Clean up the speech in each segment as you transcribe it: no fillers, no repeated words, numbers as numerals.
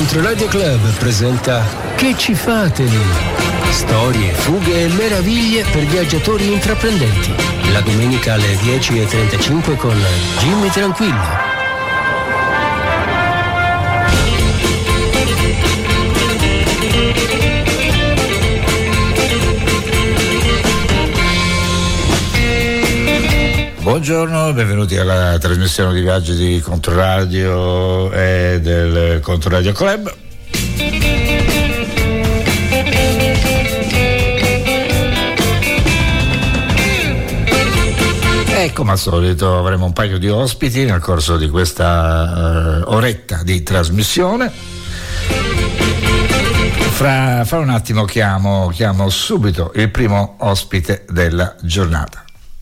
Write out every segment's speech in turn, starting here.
Controradio Club presenta Che ci fate lì? Storie, fughe e meraviglie per viaggiatori intraprendenti. La domenica alle 10:35 con Jimmy Tranquillo. Buongiorno, benvenuti alla trasmissione di viaggi di Controradio e del Controradio Club. E come al solito avremo un paio di ospiti nel corso di questa oretta di trasmissione. Fra un attimo chiamo subito il primo ospite della giornata.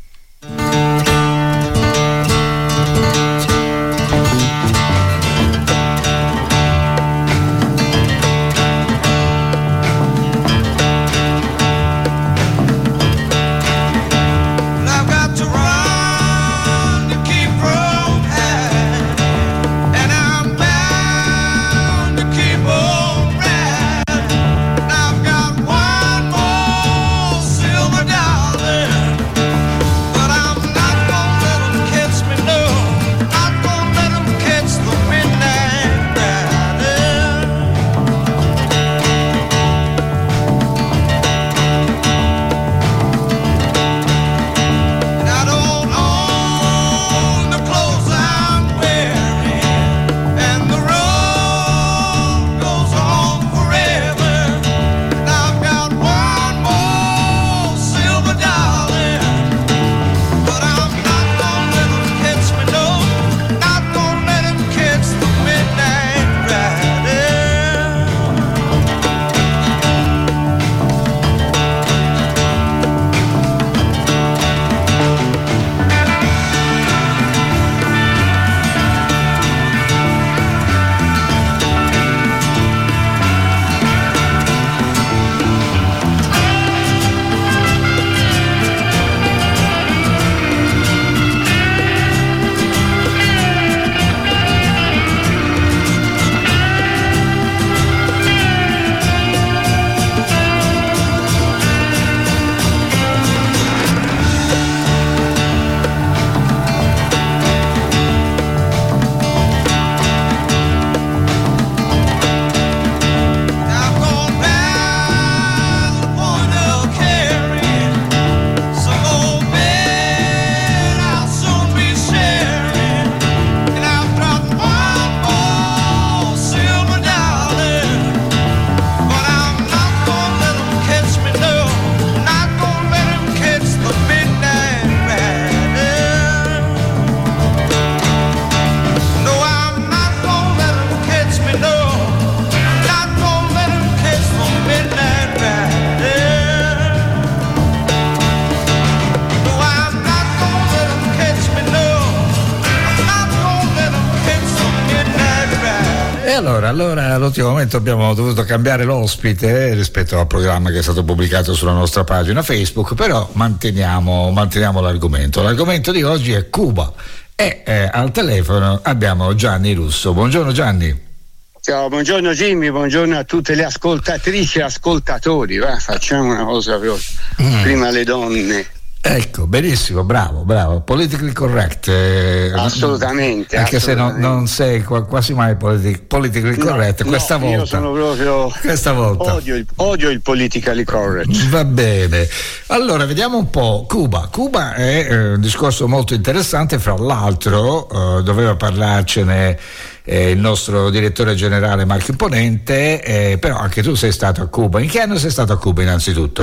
Allora all'ultimo momento abbiamo dovuto cambiare l'ospite rispetto al programma che è stato pubblicato sulla nostra pagina Facebook, però manteniamo l'argomento. L'argomento di oggi è Cuba e al telefono abbiamo Gianni Russo. Buongiorno Gianni. Ciao, buongiorno Jimmy, buongiorno a tutte le ascoltatrici e ascoltatori. Facciamo una cosa veloce. Prima le donne. Ecco, benissimo, bravo, politically correct. Assolutamente. Anche se non sei quasi mai politically correct, questa volta. Io sono proprio. Questa volta. Odio il politically correct. Va bene. Allora, vediamo un po'. Cuba è un discorso molto interessante, fra l'altro doveva parlarcene il nostro direttore generale Marco Imponente, però anche tu sei stato a Cuba. In che anno sei stato a Cuba innanzitutto?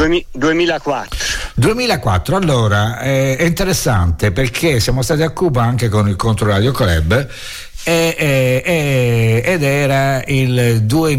2004. Allora è interessante perché siamo stati a Cuba anche con il Controradio Club ed era il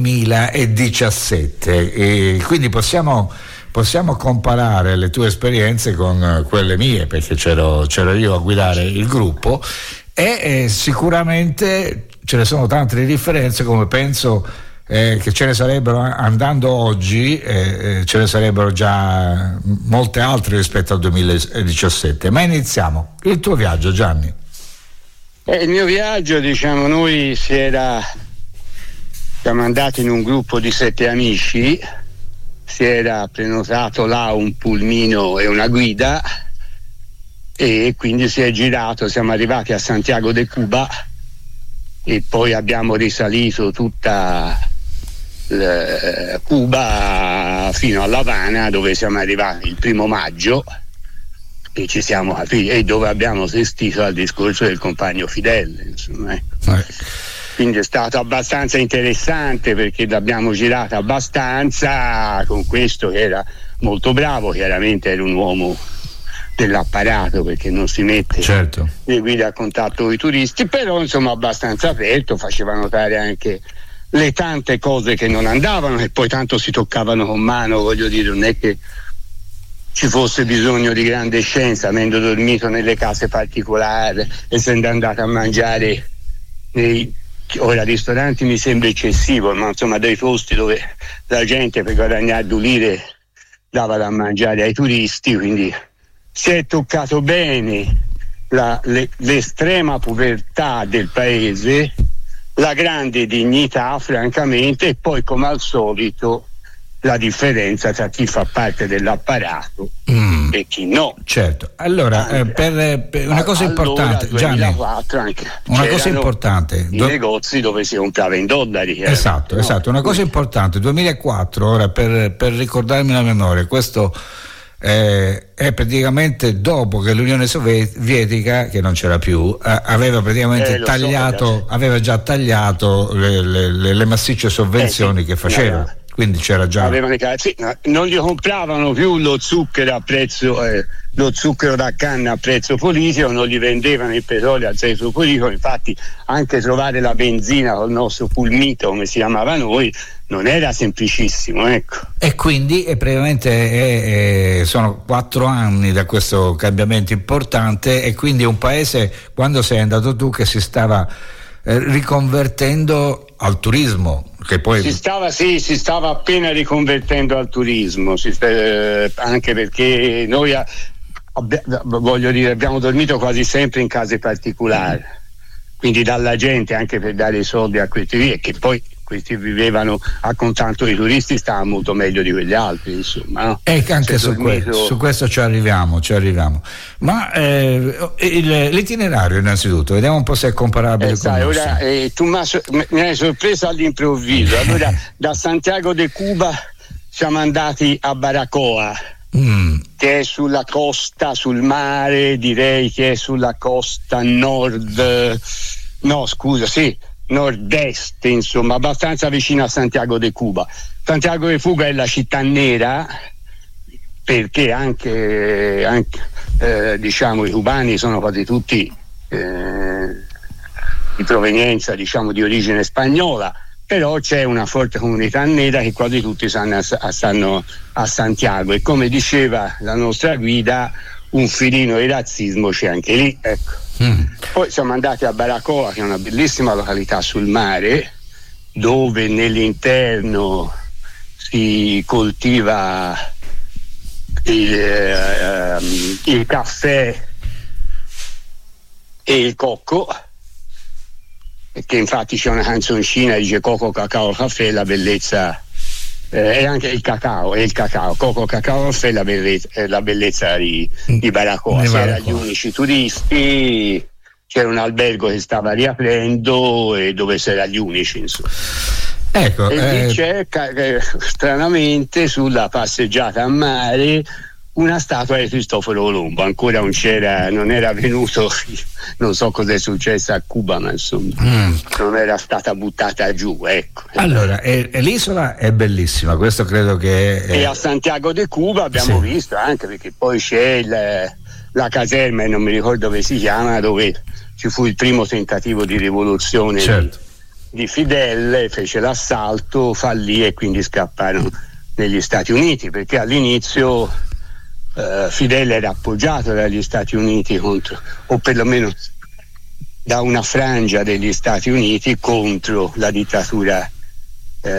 2017 quindi possiamo comparare le tue esperienze con quelle mie, perché c'ero io a guidare il gruppo e sicuramente ce ne sono tante di differenze, come penso che ce ne sarebbero andando oggi, ce ne sarebbero già molte altre rispetto al 2017. Ma iniziamo. Il tuo viaggio, Gianni. Il mio viaggio, diciamo, noi si era siamo andati in un gruppo di 7 amici, si era prenotato là un pulmino e una guida e quindi si è girato, siamo arrivati a Santiago de Cuba e poi abbiamo risalito tutta Cuba fino a La Habana, dove siamo arrivati il 1° maggio e ci siamo e dove abbiamo assistito al discorso del compagno Fidel, insomma. Quindi è stato abbastanza interessante perché l'abbiamo girata abbastanza con questo che era molto bravo, chiaramente era un uomo dell'apparato perché non si mette le guide a contatto con i turisti, però insomma abbastanza aperto, faceva notare anche le tante cose che non andavano e poi tanto si toccavano con mano, voglio dire, non è che ci fosse bisogno di grande scienza, avendo dormito nelle case particolari, essendo andato a mangiare ora ristoranti mi sembra eccessivo, ma insomma dei posti dove la gente per guadagnare 2 lire dava da mangiare ai turisti, quindi si è toccato bene l'estrema povertà del paese, la grande dignità francamente, e poi come al solito la differenza tra chi fa parte dell'apparato e chi no. Certo. Allora, per una cosa importante, Gianni, una cosa importante, i negozi dove si comprava in dollari. Esatto, una cosa importante, 2004, ora per ricordarmi la memoria, questo è praticamente dopo che l'Unione Sovietica, che non c'era più, aveva praticamente aveva già tagliato le massicce sovvenzioni che faceva. Quindi c'era già. Non gli compravano più lo zucchero a prezzo, lo zucchero da canna a prezzo politico, non gli vendevano il petrolio a prezzo politico. Infatti, anche trovare la benzina col nostro pulmito, come si chiamava noi, non era semplicissimo, ecco. E quindi praticamente sono 4 anni da questo cambiamento importante, e quindi un paese, quando sei andato tu, che si stava riconvertendo al turismo, che poi si stava appena riconvertendo al turismo, anche perché noi voglio dire, abbiamo dormito quasi sempre in case particolari, quindi dalla gente, anche per dare i soldi a questi e che poi questi vivevano a contatto dei turisti, stavano molto meglio di quegli altri, insomma, no? E anche su questo ci arriviamo. Ma l'itinerario, innanzitutto, vediamo un po' se è comparabile con ora, tu mi hai sorpreso all'improvviso. Allora, da Santiago de Cuba siamo andati a Baracoa, che è sulla costa, sul mare, direi che è sulla costa nord-est, insomma, abbastanza vicino a Santiago de Cuba. Santiago de Cuba è la città nera perché anche diciamo i cubani sono quasi tutti di provenienza, diciamo, di origine spagnola, però c'è una forte comunità nera che quasi tutti stanno a Santiago, e come diceva la nostra guida, un filino di razzismo c'è anche lì, ecco. Poi siamo andati a Baracoa, che è una bellissima località sul mare, dove nell'interno si coltiva il caffè e il cocco, che infatti c'è una canzoncina, dice Coco, cacao, caffè, la bellezza, e anche il cacao, coco, cacao, caffè, la bellezza di Baracoa. C'erano gli unici turisti, c'era un albergo che stava riaprendo e dove c'erano gli unici, insomma. Ecco, e lì c'è stranamente sulla passeggiata a mare una statua di Cristoforo Colombo, ancora non era venuto, non so cosa è successo a Cuba, ma insomma non era stata buttata giù, ecco. Allora, l'isola è bellissima, questo credo che e a Santiago de Cuba abbiamo visto anche, perché poi c'è la caserma, e non mi ricordo come si chiama, dove ci fu il primo tentativo di rivoluzione di Fidel, fece l'assalto, fallì e quindi scapparono negli Stati Uniti, perché all'inizio Fidel era appoggiato dagli Stati Uniti o perlomeno da una frangia degli Stati Uniti contro la dittatura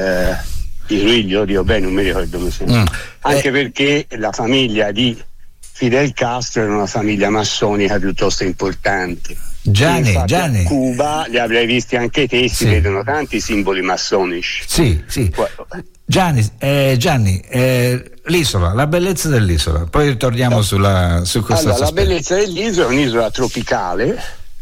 di Trujillo, non mi ricordo come si chiama. Anche perché la famiglia di Fidel Castro era una famiglia massonica piuttosto importante. Gianni. A Cuba li avrei visti anche te, si vedono tanti simboli massonici. Sì. Gianni, l'isola, la bellezza dell'isola, poi ritorniamo su questo aspetto. La bellezza dell'isola è un'isola tropicale.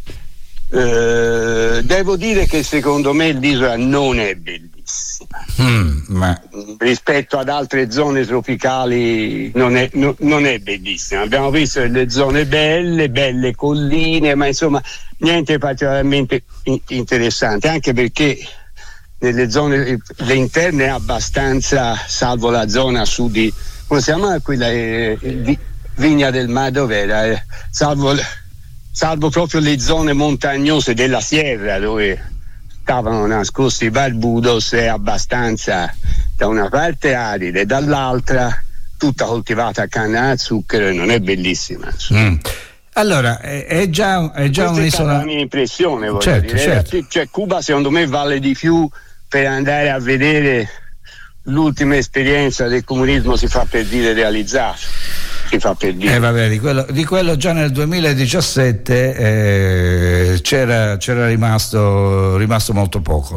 Devo dire che secondo me l'isola non è bellissima, rispetto ad altre zone tropicali non è bellissima. Abbiamo visto delle zone belle colline, ma insomma niente particolarmente interessante, anche perché nelle zone le interne è abbastanza, salvo la zona sud di, come si chiama quella, Vigna del Mar, dov'era, salvo proprio le zone montagnose della Sierra dove stavano nascosti i Barbudos, è abbastanza da una parte arida e dall'altra tutta coltivata a canna da zucchero, e non è bellissima. Allora è già un'isola. È la mia impressione, voglio certo, dire. Certo. Cioè, Cuba secondo me vale di più per andare a vedere l'ultima esperienza del comunismo, si fa per dire, realizzato. Vabbè, di quello già nel 2017 c'era rimasto molto poco.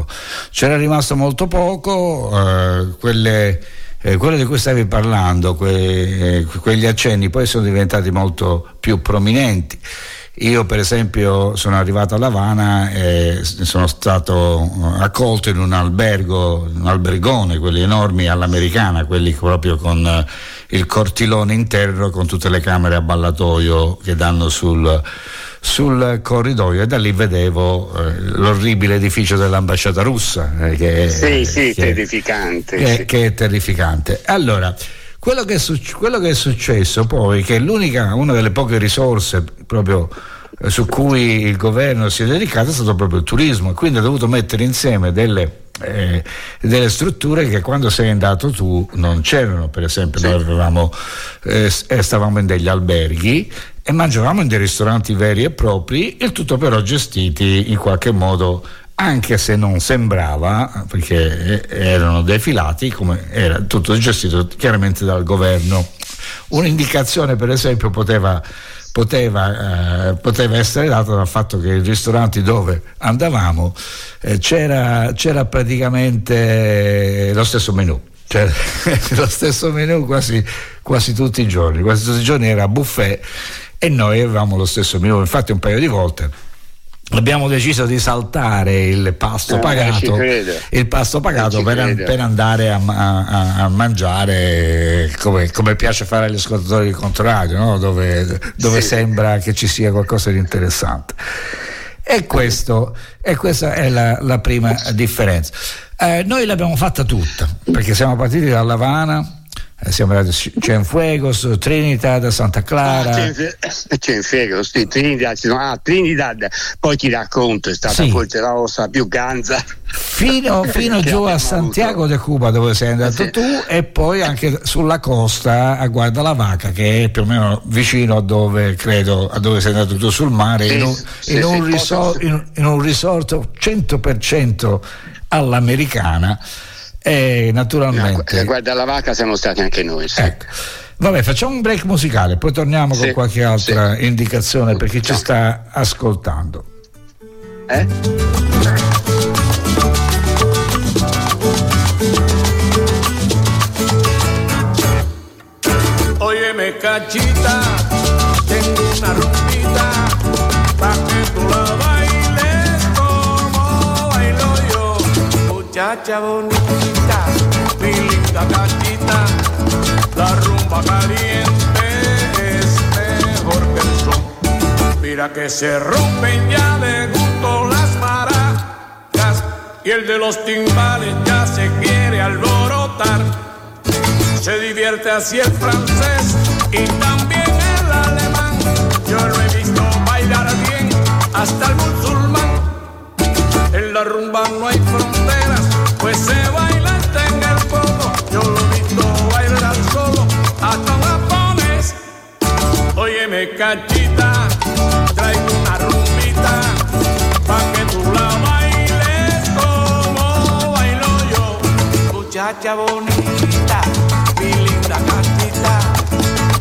Quelle di cui stavi parlando, quegli accenni poi sono diventati molto più prominenti. Io per esempio sono arrivato a L'Avana e sono stato accolto in un albergone, quelli enormi all'americana, quelli proprio con il cortilone interno con tutte le camere a ballatoio che danno sul corridoio, e da lì vedevo l'orribile edificio dell'ambasciata russa che è terrificante. Che è terrificante. Allora, quello che è successo poi, che è una delle poche risorse proprio su cui il governo si è dedicato, è stato proprio il turismo, e quindi ha dovuto mettere insieme delle strutture che quando sei andato tu non c'erano. Per esempio noi stavamo in degli alberghi e mangiavamo in dei ristoranti veri e propri, il tutto però gestiti in qualche modo, anche se non sembrava, perché erano defilati, come era tutto gestito chiaramente dal governo. Un'indicazione per esempio poteva essere data dal fatto che i ristoranti dove andavamo c'era praticamente lo stesso menù, cioè lo stesso menù quasi tutti i giorni. Quasi tutti i giorni era buffet e noi avevamo lo stesso menù. Infatti un paio di volte abbiamo deciso di saltare il pasto pagato per andare a mangiare come piace fare agli ascoltatori, il contrario, no? dove sembra che ci sia qualcosa di interessante. E questa è la prima differenza. Noi l'abbiamo fatta tutta, perché siamo partiti da L'Avana, siamo andati a Cienfuegos, Trinidad, Santa Clara. Cienfuegos, Trinidad, poi ti racconto, è stata forse la cosa più ganza fino giù a Santiago de Cuba, dove sei andato tu, e poi anche sulla costa a Guardalavaca, che è più o meno vicino a dove sei andato tu, sul mare, in un resort 100% all'americana. E naturalmente guarda la vacca siamo stati anche noi, sì. Ecco. Vabbè, facciamo un break musicale, poi torniamo con qualche altra indicazione per chi ci sta ascoltando. Óyeme, cachita, tengo una rumbita pa' que tú la bailes como bailo yo, muchacha bonita, mi linda cachita, la rumba caliente es mejor que el son. Mira que se rompen ya de gusto las maracas y el de los timbales ya se quiere alborotar. Se divierte así el francés y también el alemán. Yo lo he visto bailar bien hasta el musulmán. En la rumba no hay fronteras, pues se baila en el poco. Yo lo he visto bailar solo hasta un japonés. Óyeme, cachita, traigo una rumbita pa' que tú la bailes como bailo yo. Muchacha bonita, mi linda cachita,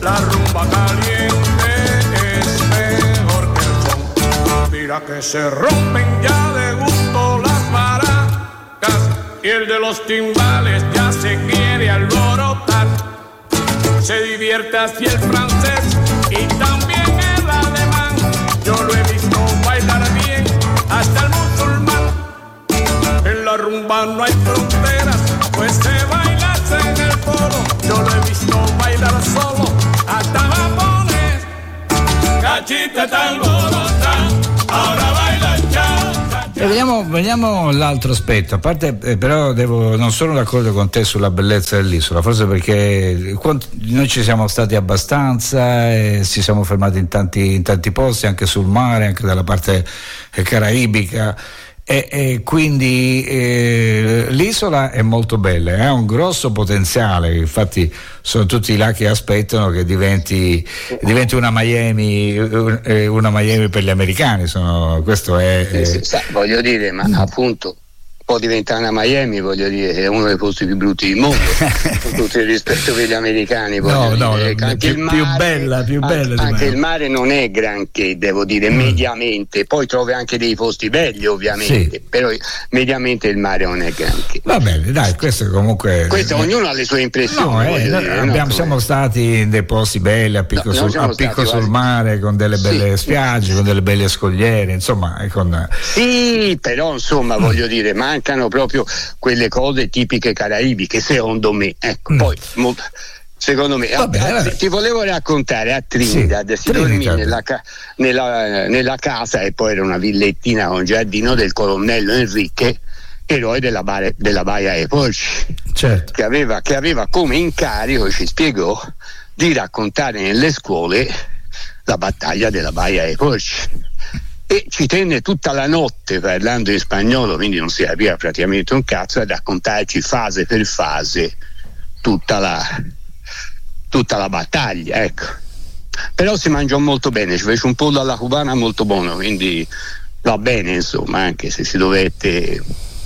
La rumba caliente es mejor que el son. Mira que se rompen ya de gusto las maracas y el de los timbales ya se quiere alborotar. Se divierte así el francés y también el alemán. Yo lo he visto bailar bien hasta el musulmán. En la rumba no hay fronteras, pues se baila en el foro. Yo lo he visto bailar solo hasta japonés. Cachita está alborota, ahora baila cha. Vediamo l'altro aspetto, a parte però non sono d'accordo con te sulla bellezza dell'isola, forse perché noi ci siamo stati abbastanza e ci siamo fermati in tanti posti, anche sul mare, anche dalla parte caraibica. E quindi l'isola è molto bella, ha un grosso potenziale, infatti sono tutti là che aspettano che diventi una Miami per gli americani, questo è voglio dire, ma appunto può diventare una Miami, voglio dire, è uno dei posti più brutti del mondo con tutto il rispetto per gli americani, più bella anche il mare non è granché, devo dire, mediamente, poi trovi anche dei posti belli ovviamente, sì. Però mediamente il mare non è granché. Va bene, dai, questo comunque ognuno ha le sue impressioni. Siamo stati in dei posti belli a picco sul mare, con delle belle spiagge, con delle belle scogliere, insomma, sì, però insomma voglio dire, mancano proprio quelle cose tipiche caraibiche, secondo me. Ecco, poi secondo me ti volevo raccontare a Trinidad, si dormì nella casa, e poi era una villettina con giardino del colonnello Enrique, eroe della Baia dei Porci, certo. che aveva come incarico, ci spiegò, di raccontare nelle scuole la battaglia della Baia dei Porci. E ci tenne tutta la notte parlando in spagnolo, quindi non si capiva praticamente un cazzo, a raccontarci fase per fase tutta la battaglia, ecco. Però si mangiò molto bene, ci fece un pollo alla cubana molto buono, quindi va bene, insomma, anche se si dovette.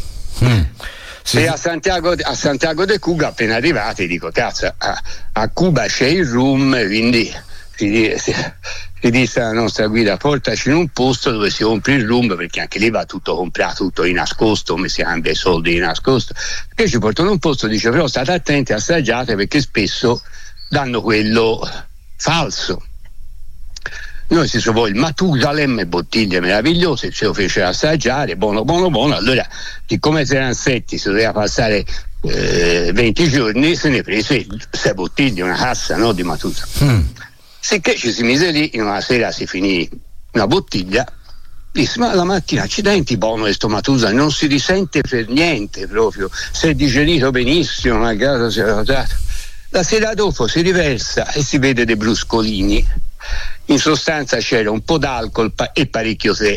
E a Santiago de Cuba, appena arrivati, dico cazzo, a Cuba c'è il rum, quindi si disse alla nostra guida: portaci in un posto dove si compra il rum, perché anche lì va tutto comprato, tutto di nascosto, come si cambia i soldi di nascosto. Che ci portano in un posto, dice, però state attenti, assaggiate, perché spesso danno quello falso. Noi si trovò il Matusalem, bottiglie meravigliose, ce lo fece assaggiare, buono. Allora, siccome si erano setti, si doveva passare 20 giorni, se ne prese 6 bottiglie, una cassa, no, di Matusalem. Sicché ci si mise lì, in una sera si finì una bottiglia, disse: ma la mattina, accidenti, buono questo Matusalem, non si risente per niente proprio, si è digerito benissimo, malgrado sia rotato. La sera dopo si riversa e si vede dei bruscolini, in sostanza c'era un po' d'alcol e parecchio tè.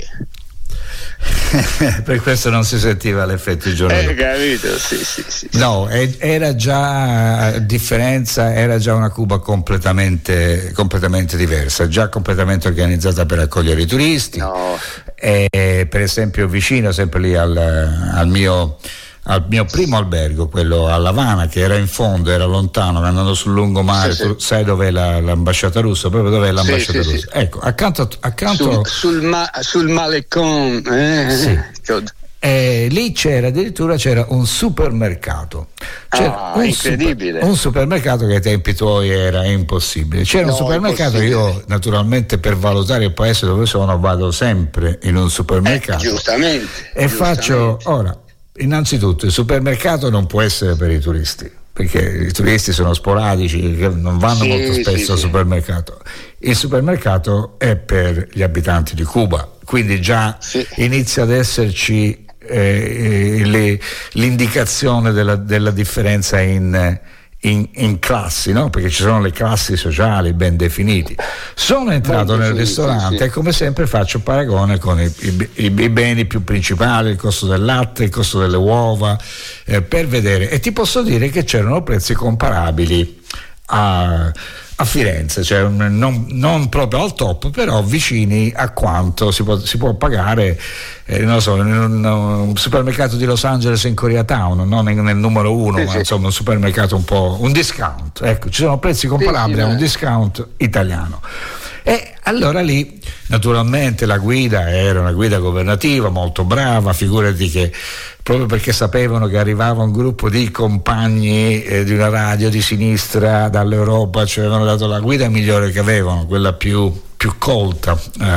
Per questo non si sentiva l'effetto il giorno dopo. Capito? Sì. No, era già differenza, era già una Cuba completamente diversa, già completamente organizzata per accogliere i turisti. No. Per esempio vicino, sempre lì al mio primo albergo, quello a L'Avana, che era in fondo, era lontano, andando sul lungomare, sì. Sai dov'è l'ambasciata russa? Proprio dov'è l'ambasciata russa? Sì. Ecco, accanto sul Malecon, sì. Lì c'era un supermercato. Incredibile. Un supermercato che ai tempi tuoi era impossibile. C'era un supermercato, io naturalmente per valutare il paese dove sono vado sempre in un supermercato. Giustamente. Faccio ora. Innanzitutto il supermercato non può essere per i turisti, perché i turisti sono sporadici, non vanno molto spesso al supermercato. Il supermercato è per gli abitanti di Cuba, quindi già inizia ad esserci l'indicazione della differenza in classi, no? Perché ci sono le classi sociali ben definiti. Sono entrato nel ristorante e come sempre faccio paragone con i beni più principali, il costo del latte, il costo delle uova, per vedere, e ti posso dire che c'erano prezzi comparabili a Firenze, cioè non proprio al top, però vicini a quanto si può pagare, non lo so, in un supermercato di Los Angeles in Koreatown, non nel numero 1, ma insomma un supermercato un po', un discount, ecco, ci sono prezzi comparabili a un discount italiano. E allora lì naturalmente la guida era una guida governativa molto brava, figurati che proprio perché sapevano che arrivava un gruppo di compagni di una radio di sinistra dall'Europa, ci avevano dato la guida migliore che avevano, quella più colta,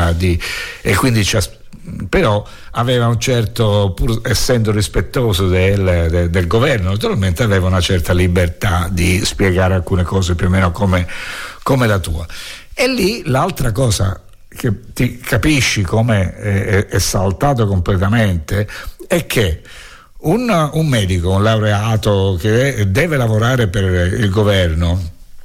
e quindi però aveva un certo, pur essendo rispettoso del governo, naturalmente aveva una certa libertà di spiegare alcune cose più o meno come la tua. E lì l'altra cosa che ti capisci come è saltato completamente è che un medico, un laureato che deve lavorare per il governo,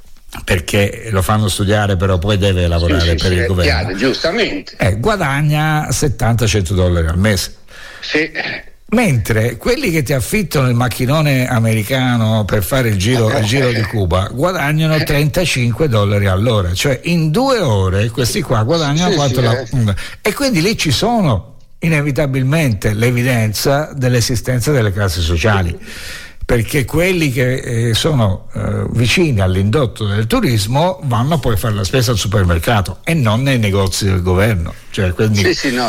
perché lo fanno studiare però poi deve lavorare per il governo, chiaro, giustamente, guadagna $70-100 al mese. Sì. Mentre quelli che ti affittano il macchinone americano per fare il giro di Cuba guadagnano $35 all'ora, cioè in 2 ore questi qua guadagnano e quindi lì ci sono inevitabilmente l'evidenza dell'esistenza delle classi sociali, perché quelli che sono vicini all'indotto del turismo vanno poi a fare la spesa al supermercato e non nei negozi del governo. Cioè, quindi...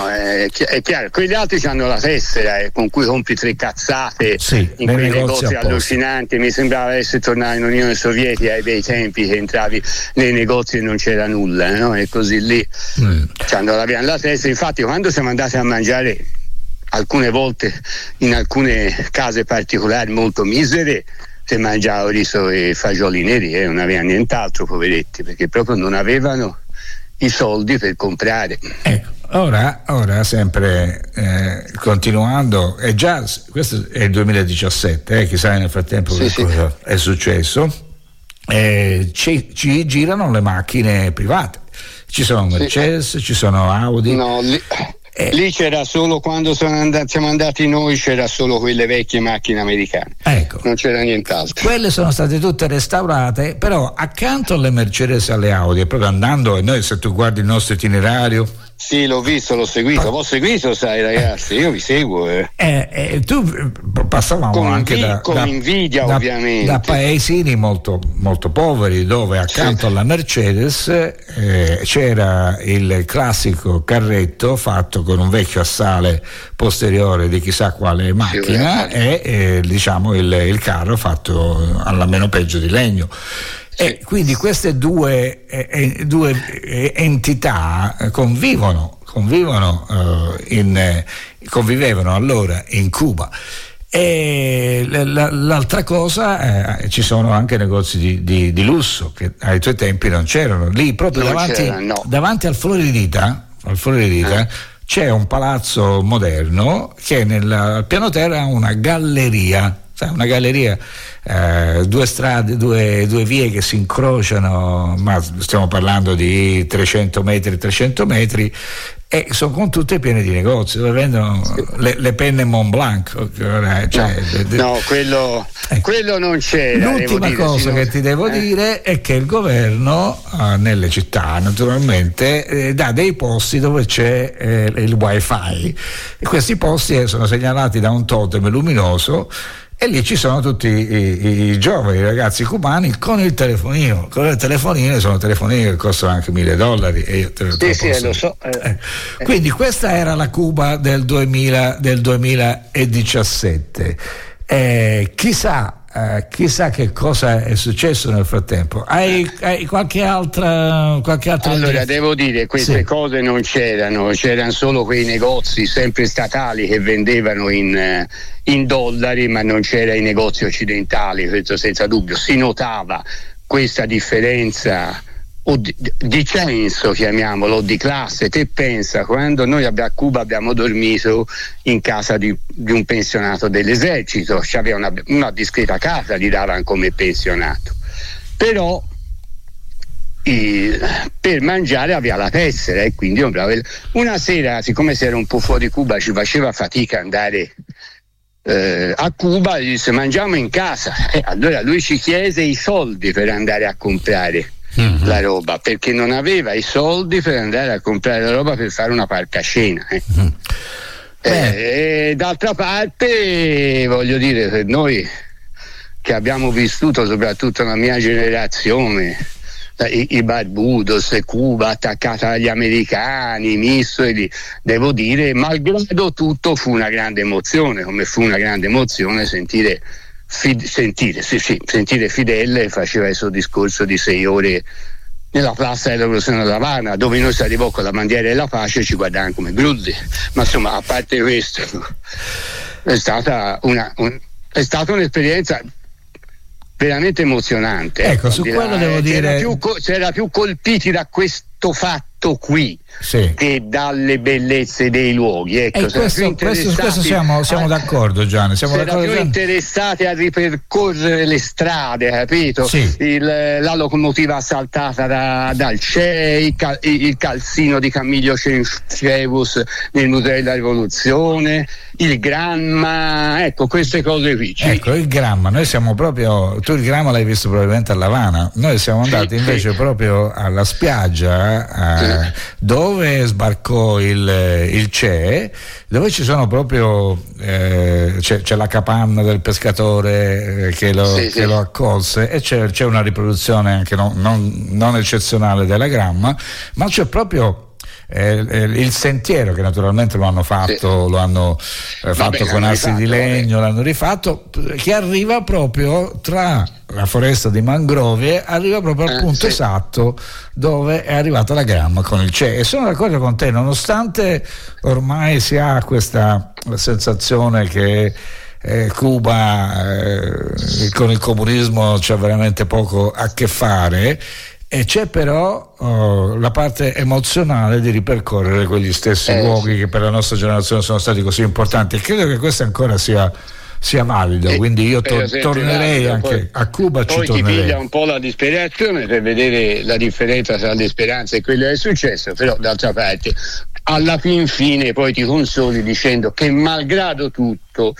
è chiaro. Quegli altri hanno la tessera con cui compri 3 cazzate in quei negozi allucinanti. Mi sembrava essere tornato in Unione Sovietica ai bei tempi, che entravi nei negozi e non c'era nulla, no? E così lì hanno la tessera. Infatti quando siamo andati a mangiare alcune volte in alcune case particolari molto misere, si mangiava riso e fagioli neri, non aveva nient'altro, poveretti, perché proprio non avevano i soldi per comprare. Ecco, ora sempre continuando, questo è il 2017, chissà nel frattempo cosa è successo. Ci girano le macchine private, ci sono Mercedes, ci sono Audi. Lì c'era solo, quando siamo andati noi, c'era solo quelle vecchie macchine americane, non c'era nient'altro. Quelle sono state tutte restaurate, però accanto alle Mercedes e alle Audi, proprio andando, e noi, se tu guardi il nostro itinerario, sì, l'ho visto, l'ho seguito, l'ho seguito, sai ragazzi, io vi seguo. Tu passavamo con anche con invidia, ovviamente, da paesini molto, molto poveri, dove accanto alla Mercedes c'era il classico carretto fatto con un vecchio assale posteriore di chissà quale macchina e diciamo il carro fatto alla meno peggio di legno. E quindi queste due entità convivevano allora in Cuba. E l'altra cosa, ci sono anche negozi di lusso che ai tuoi tempi non c'erano. Lì proprio davanti al Floridita c'è un palazzo moderno che al piano terra ha una galleria, una galleria, 2 strade, due vie che si incrociano, ma stiamo parlando di 300 metri, e sono con tutte piene di negozi dove vendono le penne Montblanc. Quello non c'era. L'ultima cosa che ti devo dire è che il governo nelle città naturalmente dà dei posti dove c'è il wifi, e questi posti sono segnalati da un totem luminoso, e lì ci sono tutti i giovani, i ragazzi cubani con il telefonino. Con le telefonine, sono telefonini che costano anche $1.000, e io te lo lo so. Quindi questa era la Cuba del 2017. Chissà che cosa è successo nel frattempo. Hai qualche altra allora devo dire, queste cose non c'erano solo quei negozi sempre statali che vendevano in dollari, ma non c'era i negozi occidentali, questo senza dubbio. Si notava questa differenza di censo, chiamiamolo, di classe. Te pensa, quando noi a Cuba abbiamo dormito in casa di un pensionato dell'esercito, c'aveva una discreta casa, gli davano come pensionato, però per mangiare aveva la tessera, e quindi una sera, siccome si era un po' fuori Cuba, ci faceva fatica andare a Cuba, gli disse mangiamo in casa, allora lui ci chiese i soldi per andare a comprare la roba, perché non aveva i soldi per andare a comprare la roba per fare una palcascena. D'altra parte, voglio dire, per noi che abbiamo vissuto, soprattutto la mia generazione, i Barbudos, Cuba attaccata agli americani, missili, devo dire, malgrado tutto fu una grande emozione, come fu una grande emozione sentire Fidel faceva il suo discorso di 6 ore nella Plaza della Rivoluzione dell'Havana, dove noi si arrivò con la bandiera della pace e ci guardavano come grulli. Ma insomma, a parte questo, è stata un'esperienza veramente emozionante. Ecco, su quello devo dire, c'era più colpiti da questo fatto qui, sì, che dalle bellezze dei luoghi. Ecco, su questo siamo d'accordo, Gianni. Siamo d'accordo, più interessati a ripercorrere le strade, capito? Sì. La locomotiva assaltata dal CE, il calzino di Camillo Ceausescu nel Museo della Rivoluzione, il Gramma, ecco, queste cose qui. Ecco, il Gramma, noi siamo proprio, tu il Gramma l'hai visto probabilmente all'Havana, noi siamo andati invece proprio alla spiaggia dove sbarcò il CE, dove ci sono proprio c'è la capanna del pescatore che lo accolse, e c'è una riproduzione anche non eccezionale della Gramma, ma c'è proprio il sentiero, che naturalmente lo hanno fatto, fatto con assi di legno, l'hanno rifatto, che arriva proprio tra la foresta di mangrovie, arriva proprio al punto esatto dove è arrivata la Gramma con il CE. E sono d'accordo con te, nonostante ormai si ha questa sensazione che Cuba con il comunismo c'ha veramente poco a che fare, e c'è però la parte emozionale di ripercorrere quegli stessi luoghi che per la nostra generazione sono stati così importanti, e credo che questo ancora sia valido, quindi io tornerei anche a Cuba. Poi ti piglia un po' la disperazione per vedere la differenza tra le speranze e quello che è successo, però d'altra parte alla fin fine poi ti consoli dicendo che malgrado tutto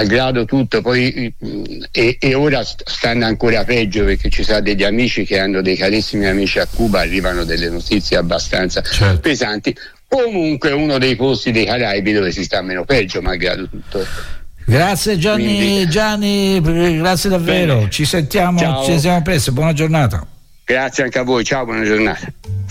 poi e ora stanno ancora peggio, perché ci sono degli amici che hanno dei carissimi amici a Cuba, arrivano delle notizie abbastanza pesanti. Comunque uno dei posti dei Caraibi dove si sta meno peggio malgrado tutto. Grazie Gianni, grazie davvero. Bene. Ci sentiamo presto, buona giornata. Grazie anche a voi, ciao, buona giornata.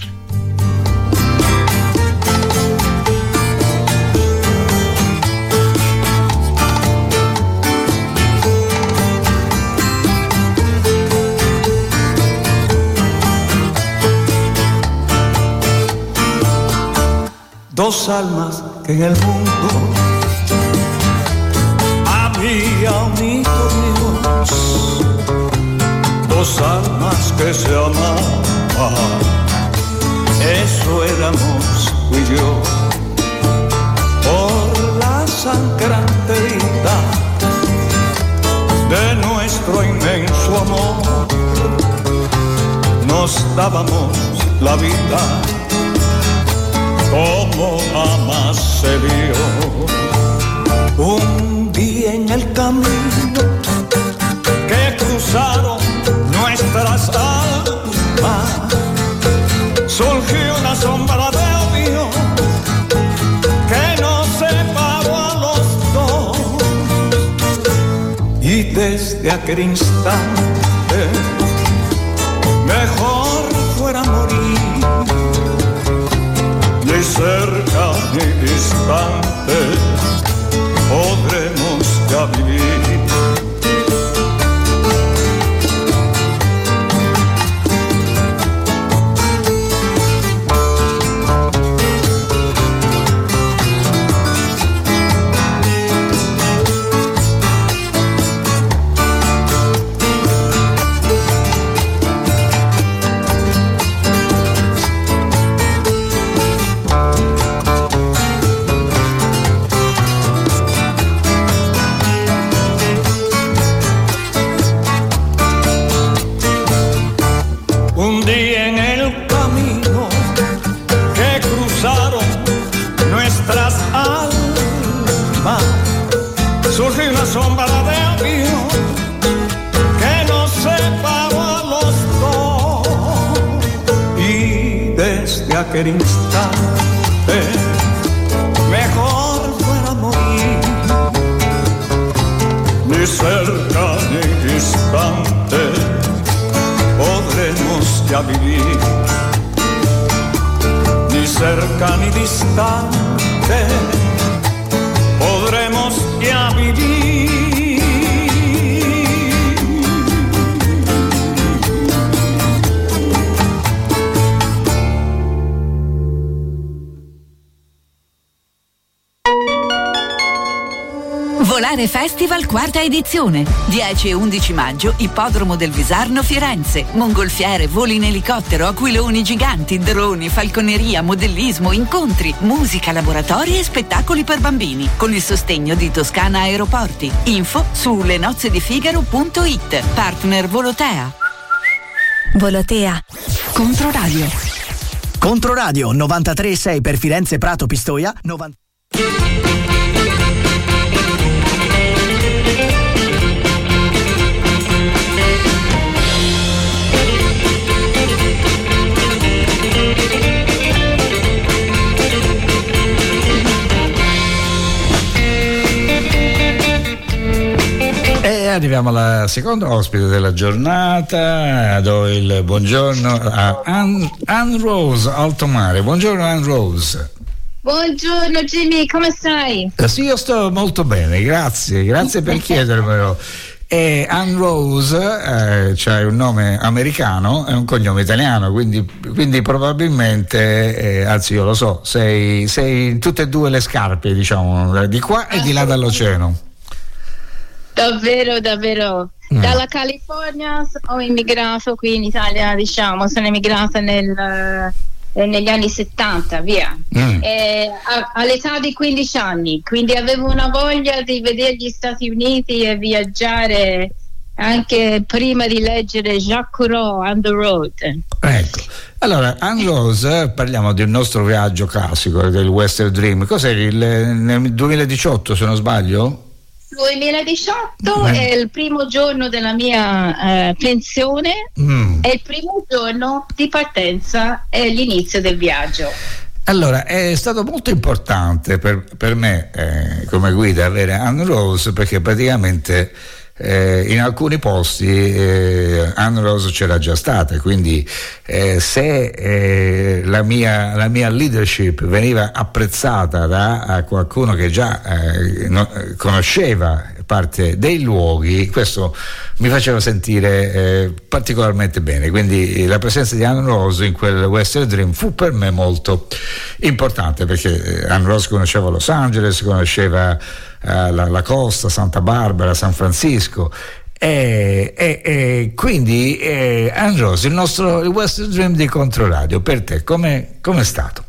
Dos almas que en el mundo había unido Dios, dos almas que se amaban, eso éramos tú y yo. Por la sangrante herida de nuestro inmenso amor, nos dábamos la vida como jamás se vio. Un día en el camino que cruzaron nuestras almas, surgió una sombra de odio que nos separó a los dos, y desde aquel instante mejor fuera morir, ni cerca ni distante podremos ya vivir. aquel instante, mejor fuera morir, ni cerca ni distante, podremos ya vivir, ni cerca ni distante, podremos ya vivir. Volare Festival, quarta edizione. 10 e 11 maggio, Ippodromo del Visarno, Firenze. Mongolfiere, voli in elicottero, aquiloni giganti, droni, falconeria, modellismo, incontri, musica, laboratori e spettacoli per bambini. Con il sostegno di Toscana Aeroporti. Info su lenozzedifigaro.it. Partner Volotea. Volotea. Controradio. Controradio 93.6 per Firenze, Prato, Pistoia. E arriviamo alla seconda ospite della giornata. Do il buongiorno a Ann Rose Altomare. Buongiorno Ann Rose. Buongiorno Jimmy, come stai? Sì, io sto molto bene, grazie per chiedermelo. E Ann Rose c'hai un nome americano e un cognome italiano, quindi probabilmente, anzi io lo so, sei in tutte e due le scarpe, diciamo, di qua e di là dall'oceano. Davvero. Dalla California ho immigrato qui in Italia, diciamo, sono immigrata negli anni 70, via, all'età di 15 anni, quindi avevo una voglia di vedere gli Stati Uniti e viaggiare anche prima di leggere Jacques Courreau, On the Road. Ecco, allora Ann Rose, parliamo del nostro viaggio classico del Western Dream. Cos'è, nel 2018 se non sbaglio? 2018 è il primo giorno della mia pensione, è il primo giorno di partenza, è l'inizio del viaggio. Allora, è stato molto importante per me come guida avere Ann Rose, perché praticamente in alcuni posti Ann Rose c'era già stata, quindi se la mia leadership veniva apprezzata da qualcuno che già conosceva parte dei luoghi, questo mi faceva sentire particolarmente bene, quindi la presenza di Ann Rose in quel Western Dream fu per me molto importante, perché Ann Rose conosceva Los Angeles, conosceva la costa, Santa Barbara, San Francisco, e quindi Ann Rose, il Western Dream di Controradio, per te com'è stato?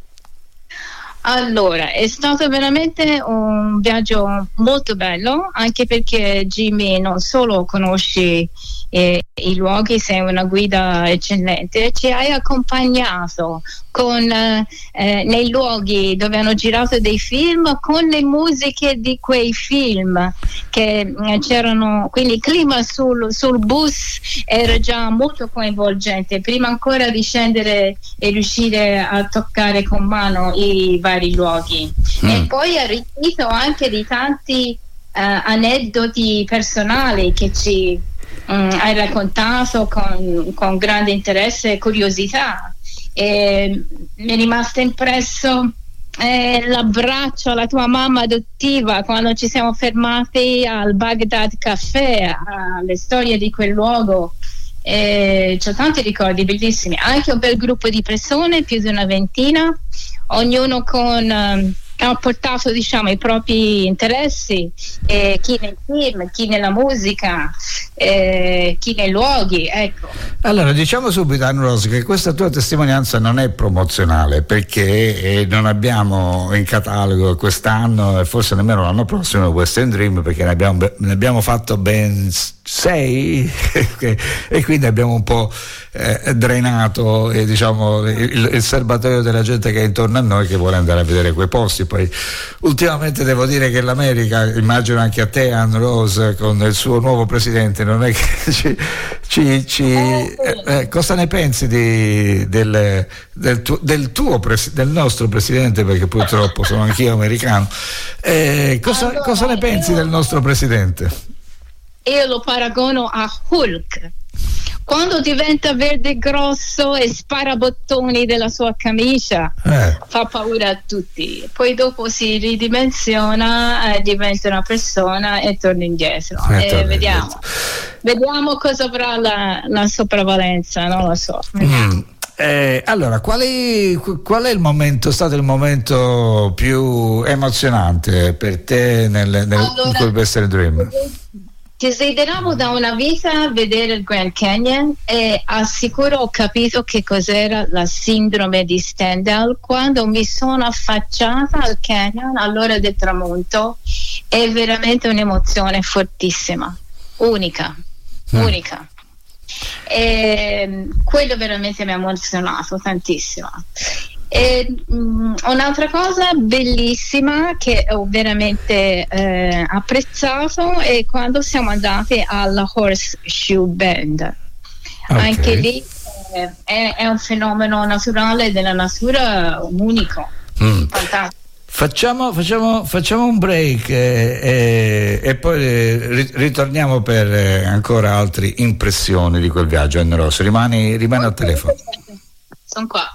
Allora, è stato veramente un viaggio molto bello, anche perché Jimmy non solo conosci i luoghi, sei una guida eccellente, ci hai accompagnato nei luoghi dove hanno girato dei film, con le musiche di quei film che c'erano, quindi il clima sul bus era già molto coinvolgente, prima ancora di scendere e riuscire a toccare con mano i vari luoghi, e poi arricchito anche di tanti aneddoti personali che ci hai raccontato con grande interesse e curiosità. E mi è rimasto impresso l'abbraccio alla tua mamma adottiva quando ci siamo fermati al Baghdad Café, alle storie di quel luogo. C'ho tanti ricordi bellissimi, anche un bel gruppo di persone, più di una ventina, ognuno ha portato, diciamo, i propri interessi, chi nel film, chi nella musica, chi nei luoghi, ecco. Allora, diciamo subito, Ann Rose, che questa tua testimonianza non è promozionale, perché non abbiamo in catalogo quest'anno e forse nemmeno l'anno prossimo Western Dream, perché ne abbiamo fatto ben 6 e quindi abbiamo un po' drenato diciamo il serbatoio della gente che è intorno a noi, che vuole andare a vedere quei posti. Poi ultimamente devo dire che l'America, immagino anche a te Ann Rose, con il suo nuovo presidente, non è che cosa ne pensi del nostro presidente, perché purtroppo sono anch'io americano, cosa ne pensi del nostro presidente? Io lo paragono a Hulk. Quando diventa verde grosso e spara bottoni della sua camicia, fa paura a tutti. Poi dopo si ridimensiona, diventa una persona e torna indietro. Vediamo cosa avrà la sopravvalenza, non lo so. Allora, qual è il momento, stato il momento più emozionante per te in quel Western Dream? Desideravo da una vita vedere il Grand Canyon e assicuro ho capito che cos'era la sindrome di Stendhal quando mi sono affacciata al canyon all'ora del tramonto. È veramente un'emozione fortissima, unica. E quello veramente mi ha emozionato tantissimo. E, un'altra cosa bellissima che ho veramente apprezzato è quando siamo andati alla Horseshoe Bend. Anche lì è un fenomeno naturale della natura unico, fantastico. Facciamo un break e poi ritorniamo per ancora altre impressioni di quel viaggio. Ann Rose, rimani al telefono. Sono qua.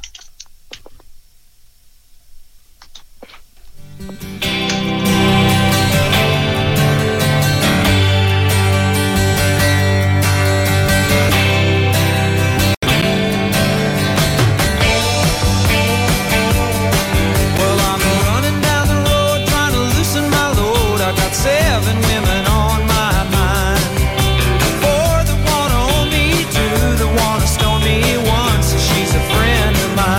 Stone me once, she's a friend of mine.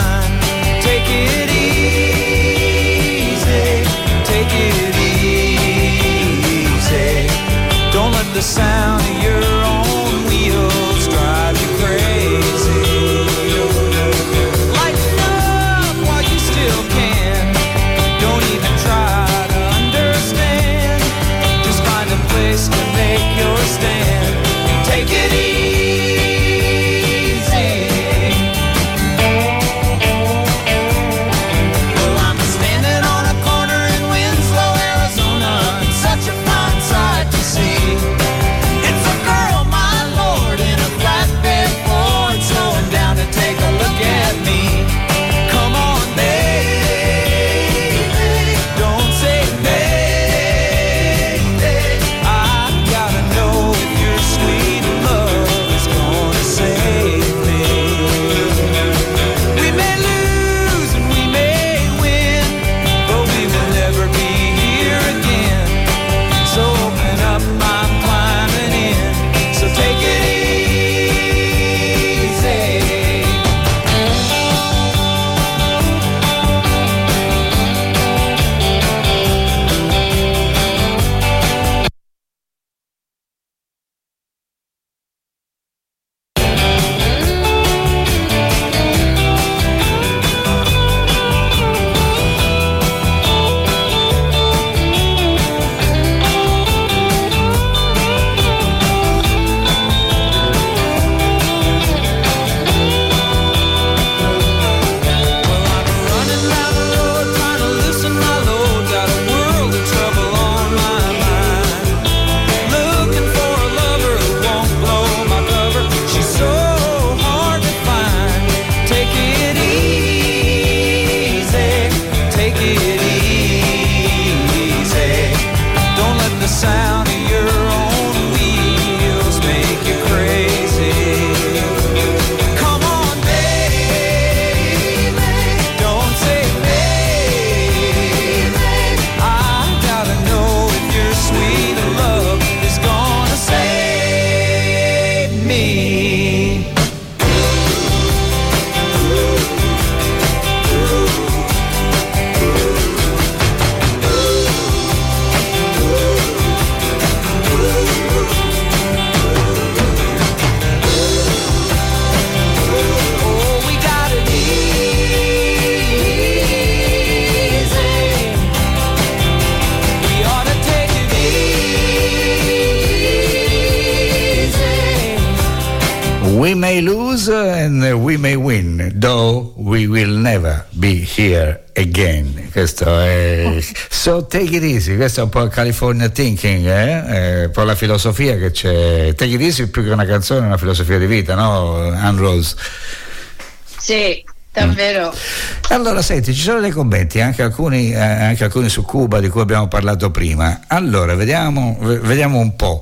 We may lose and we may win, though we will never be here again. Questo è So Take It Easy, questo è un po' il California Thinking, un po' la filosofia che c'è. Take It Easy più che una canzone è una filosofia di vita, no, Anne Rose? Sì, davvero. Allora senti, ci sono dei commenti, anche alcuni su Cuba di cui abbiamo parlato prima. Allora vediamo un po'.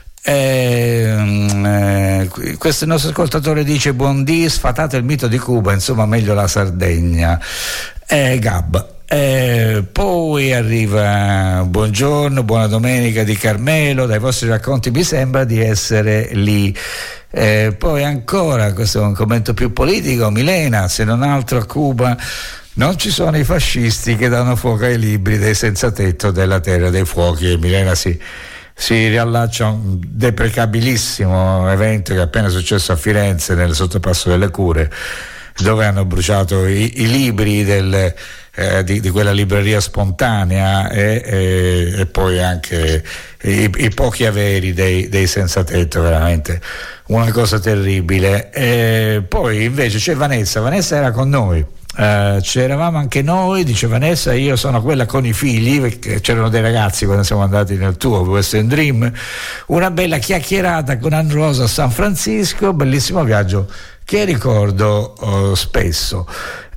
Questo nostro ascoltatore dice: buondì, sfatato il mito di Cuba, insomma meglio la Sardegna. Gab. Poi arriva: buongiorno, buona domenica di Carmelo, dai vostri racconti mi sembra di essere lì. Poi ancora, questo è un commento più politico, Milena: se non altro a Cuba non ci sono i fascisti che danno fuoco ai libri dei senza tetto della Terra dei Fuochi. E Milena si riallaccia a un deprecabilissimo evento che è appena successo a Firenze nel sottopasso delle Cure, dove hanno bruciato i libri di quella libreria spontanea e poi anche i pochi averi dei senza tetto, veramente una cosa terribile. Poi invece c'è Vanessa era con noi. C'eravamo anche noi, dice Vanessa, io sono quella con i figli, perché c'erano dei ragazzi quando siamo andati nel tuo Western Dream, una bella chiacchierata con Anne Rose a San Francisco, bellissimo viaggio che ricordo spesso.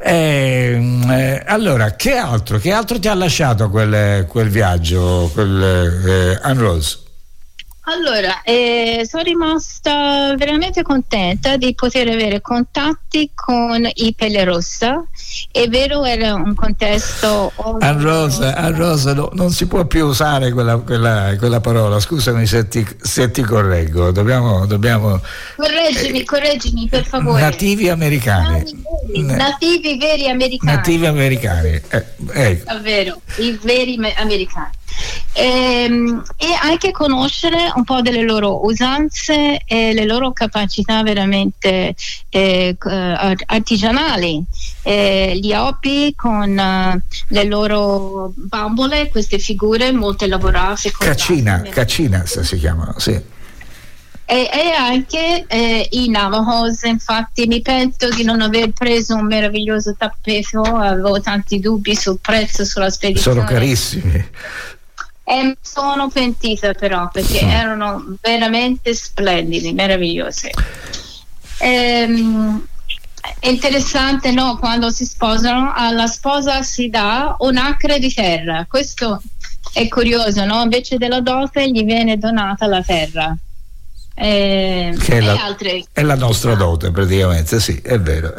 Allora, che altro ti ha lasciato quel viaggio, Anne Rose? Allora, sono rimasta veramente contenta di poter avere contatti con i Pelle Rossa. È vero, era un contesto. Anne Rose, no, non si può più usare quella parola. Scusami se ti correggo. Dobbiamo. Correggimi per favore. Nativi americani. Nativi veri americani. Nativi americani. Davvero, i veri americani. E anche conoscere un po' delle loro usanze e le loro capacità veramente artigianali, gli Hopi con le loro bambole, queste figure molto elaborate, Cacina si chiamano, sì. E anche i Navajos. Infatti mi pento di non aver preso un meraviglioso tappeto, avevo tanti dubbi sul prezzo, sulla spedizione. Sono carissimi. Sono pentita però, perché erano veramente splendidi, meravigliosi. È interessante, no? Quando si sposano, alla sposa si dà un acre di terra. Questo è curioso, no? Invece della dote gli viene donata la terra. Che è la nostra dote, praticamente, sì, è vero.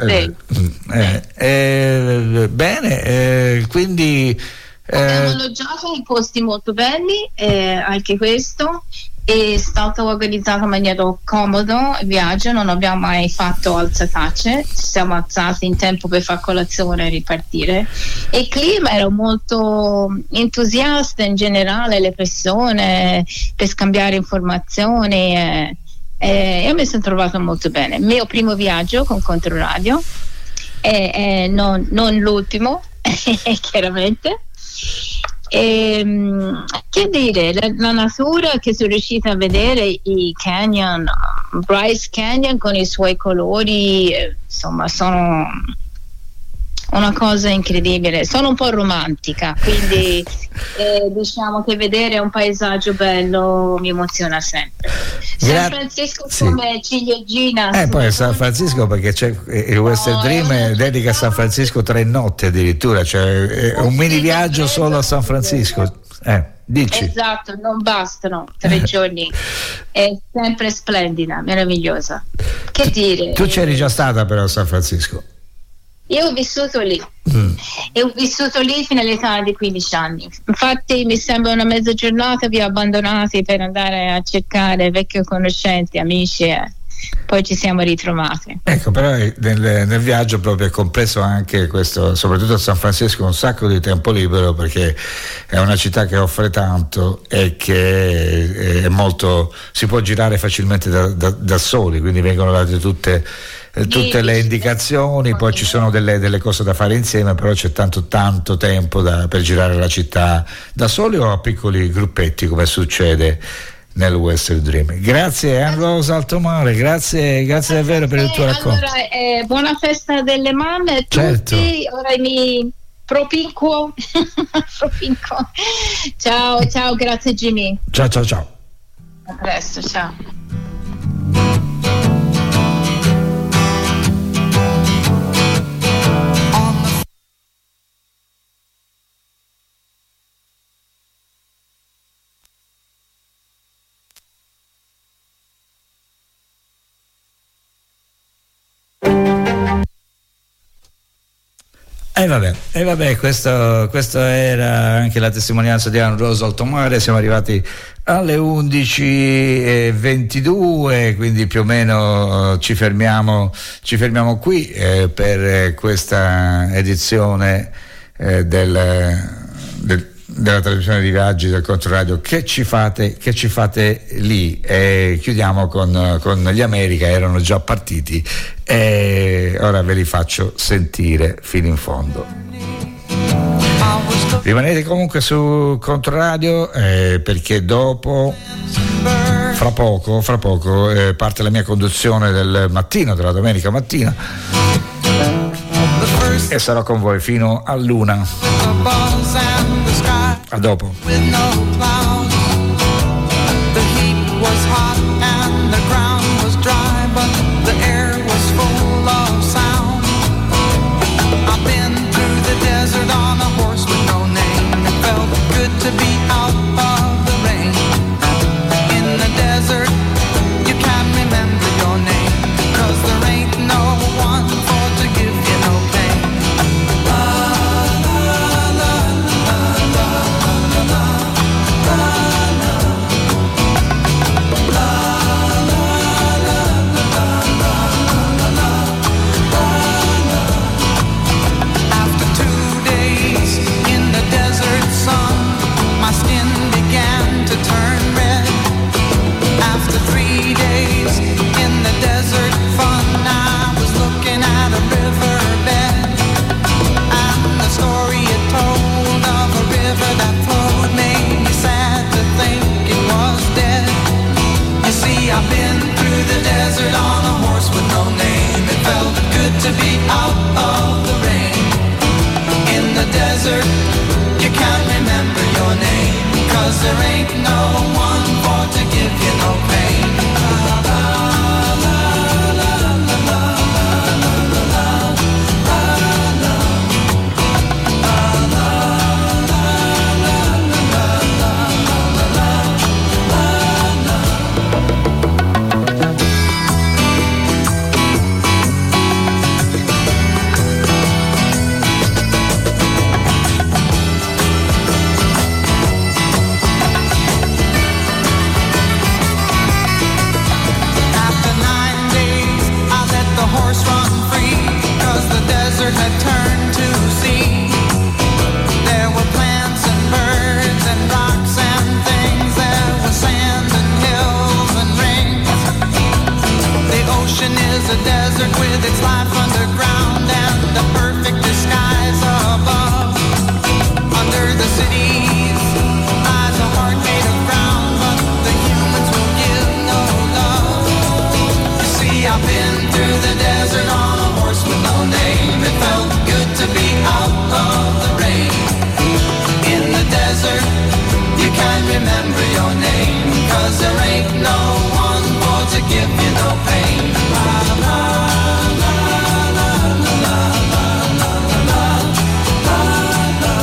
Bene, quindi abbiamo alloggiato in posti molto belli, anche questo è stato organizzato in maniera comodo il viaggio, non abbiamo mai fatto alzatacce, ci siamo alzati in tempo per fare colazione e ripartire. E il clima era molto entusiasta in generale, le persone per scambiare informazioni, io mi sono trovato molto bene. Il mio primo viaggio con Controradio, non l'ultimo chiaramente. Che dire, la natura che sono riuscita a vedere, i canyon, Bryce Canyon con i suoi colori, insomma sono una cosa incredibile. Sono un po' romantica, quindi diciamo che vedere un paesaggio bello mi emoziona sempre. San Francisco come ciliegina. Poi San Francisco, perché c'è il Western Dream dedica a San Francisco 3 notti addirittura, cioè un mini viaggio solo a San Francisco. Dici. Esatto, non bastano 3 giorni. È sempre splendida, meravigliosa. Che dire? Tu c'eri già stata però a San Francisco? Io ho vissuto lì e ho vissuto lì fino all'età di 15 anni. Infatti mi sembra una mezza giornata vi ho abbandonati per andare a cercare vecchi conoscenti, amici, e poi ci siamo ritrovati. Ecco, però nel viaggio proprio è compreso anche questo, soprattutto a San Francisco, un sacco di tempo libero, perché è una città che offre tanto e che è molto, si può girare facilmente da soli, quindi vengono date tutte le indicazioni, poi ci sono delle cose da fare insieme, però c'è tanto tempo per girare la città da soli o a piccoli gruppetti, come succede nel Western Dream. Grazie Ann Rose Altomare, grazie davvero per il tuo racconto. Allora, buona festa delle mamme a tutti. Certo. Ora mi propinquo. Ciao, grazie Jimmy. Ciao. A presto, ciao. E vabbè, questo era anche la testimonianza di Ann Rose Altomare. Siamo arrivati alle 11:22, quindi più o meno ci fermiamo qui per questa edizione della trasmissione di viaggi del Controradio. Che ci fate lì? E chiudiamo con gli America, erano già partiti e ora ve li faccio sentire fino in fondo. Rimanete comunque su Controradio perché dopo fra poco parte la mia conduzione del mattino, della domenica mattina, e sarò con voi fino all'1. A dopo. There ain't no one for to give you no pain. Had turned to sea. There were plants and birds and rocks and things. There was sand and hills and rings. The ocean is a desert with its life underground and a perfect disguise above. Under the cities lies a heart made of ground, but the humans will give no love. You see, I've been through the desert on a horse with no name. It felt good to be out of the rain. In the desert, you can't remember your name, 'cause there ain't no one for to give you no pain. La la la la la la la la la la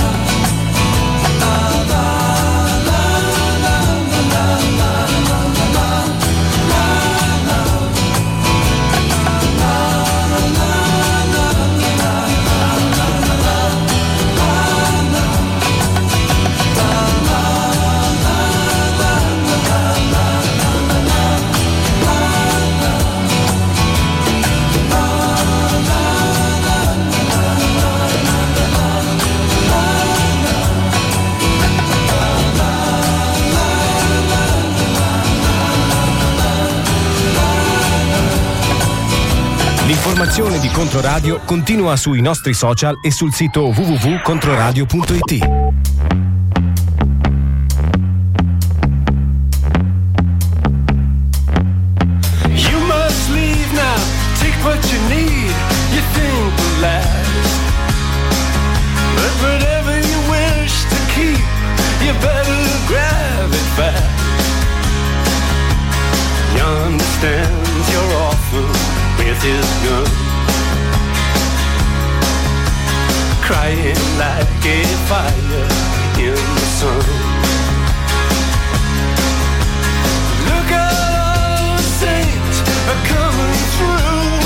L'informazione di Controradio continua sui nostri social e sul sito www.controradio.it. like a fire in the sun. Look at all the saints are coming through,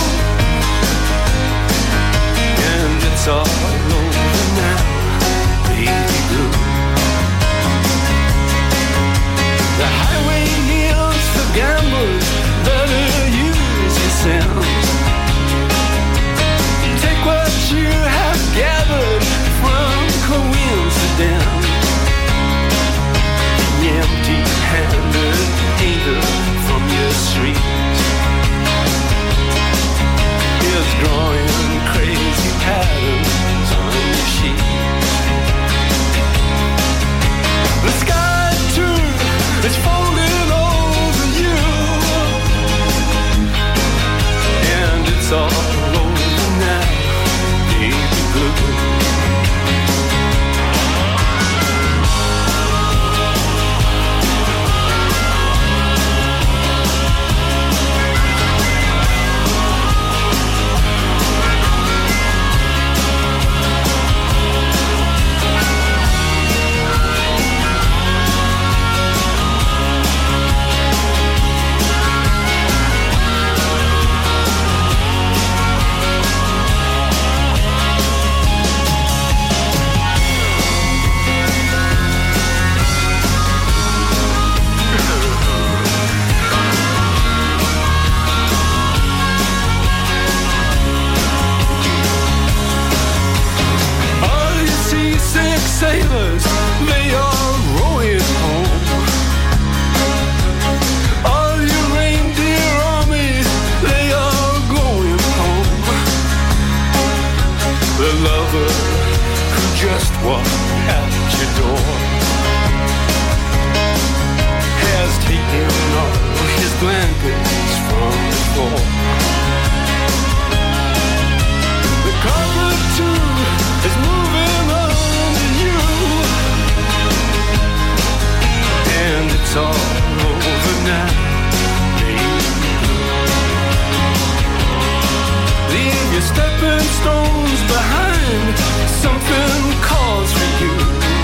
and it's all over now, baby blue. The highway kneels for gamblers, better use your sense. Take what you have gathered from coincidence. The empty-handed angel from your street is drawing crazy patterns on your sheet. The sky too is folding over you, and it's all over now, baby blue. Sailors, they are rowing home. All your reindeer armies, they are going home. The lover who just walked out your door has taken all his blankets from the floor. The carpet too is moving on, and it's all over now, baby. Leave your stepping stones behind, something calls for you.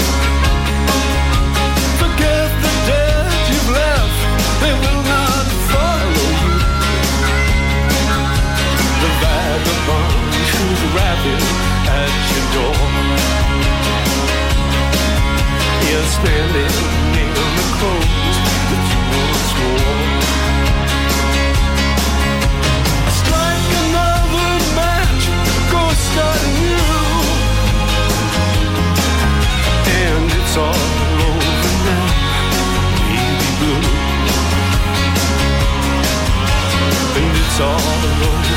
Forget the dead you've left, they will not follow you. The vagabond who's rapping at your door is standing in the clothes that you once wore. Strike another match, go start anew, and it's all over now, baby blue. And it's all over.